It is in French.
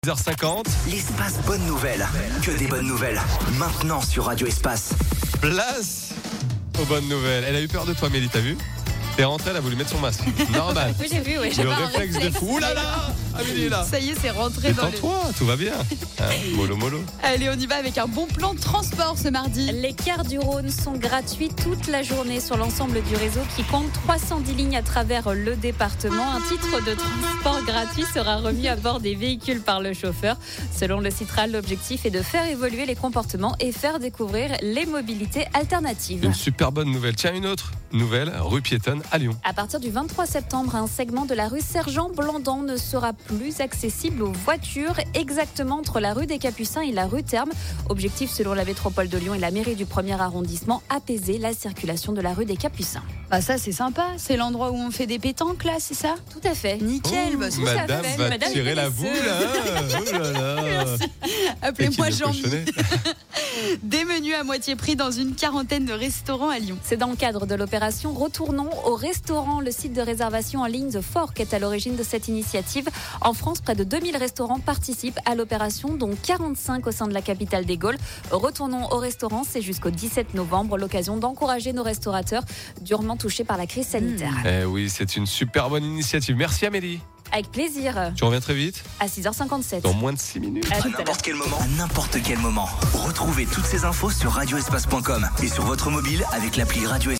10h50. L'espace bonne nouvelle. Que des bonnes nouvelles. Maintenant sur Radio Espace. Place aux bonnes nouvelles. Elle a eu peur de toi, Mélie, t'as vu? T'es rentrée, elle a voulu mettre son masque. Normal. Oui, j'ai vu, oui. J'ai Le pas un réflexe de fou. Ouh là là, Amélie est là. Ça y est, c'est rentré dans le... Détends-toi, tout va bien. Mollo, mollo. Allez, on y va avec un bon plan de transport ce mardi. Les cars du Rhône sont gratuits toute la journée sur l'ensemble du réseau qui compte 310 lignes à travers le département. Un titre de transport gratuit sera remis à bord des véhicules par le chauffeur. Selon le Citral, l'objectif est de faire évoluer les comportements et faire découvrir les mobilités alternatives. Une super bonne nouvelle. Tiens, une autre nouvelle, rue piétonne à Lyon. À partir du 23 septembre, un segment de la rue Sergent Blandan ne sera plus accessible aux voitures, exactement entre la rue des Capucins et la rue Terme. Objectif, selon la métropole de Lyon et la mairie du 1er arrondissement, apaiser la circulation de la rue des Capucins. Bah ça, c'est sympa. C'est l'endroit où on fait des pétanques, là, c'est ça? Tout à fait. Nickel. Bah, c'est Madame ça fait. va Madame tirer la boule. connaisseuse. Oh là là. Merci. Appelez-moi Et qui veut Jean-Mi. cochonner. Des menus à moitié prix dans une quarantaine de restaurants à Lyon. C'est dans le cadre de l'opération Retournons au restaurant. Le site de réservation en ligne The Fork est à l'origine de cette initiative. En France, près de 2000 restaurants participent à l'opération, dont 45 au sein de la capitale des Gaules. Retournons au restaurant, c'est jusqu'au 17 novembre. L'occasion d'encourager nos restaurateurs durement touchés par la crise sanitaire. Eh oui, c'est une super bonne initiative. Merci Amélie. Avec plaisir. Tu reviens très vite, À 6h57. dans moins de 6 minutes. À À tout à l'heure. n'importe quel moment. À n'importe quel moment. Retrouvez toutes ces infos sur radioespace.com et sur votre mobile avec l'appli Radio Espace.